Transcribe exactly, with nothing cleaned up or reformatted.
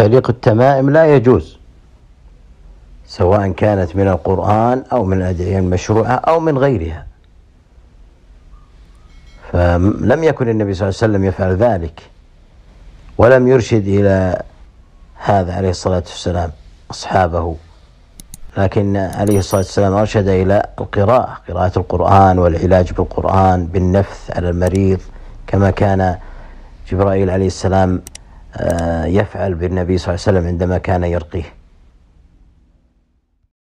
تعليق التمائم لا يجوز، سواء كانت من القرآن أو من الأدعية المشروعة أو من غيرها. فلم يكن النبي صلى الله عليه وسلم يفعل ذلك، ولم يرشد إلى هذا عليه الصلاة والسلام أصحابه، لكن عليه الصلاة والسلام أرشد إلى القراءة، قراءة القرآن والعلاج بالقرآن بالنفث على المريض، كما كان جبرائيل عليه السلام يفعل بالنبي صلى الله عليه وسلم عندما كان يرقيه.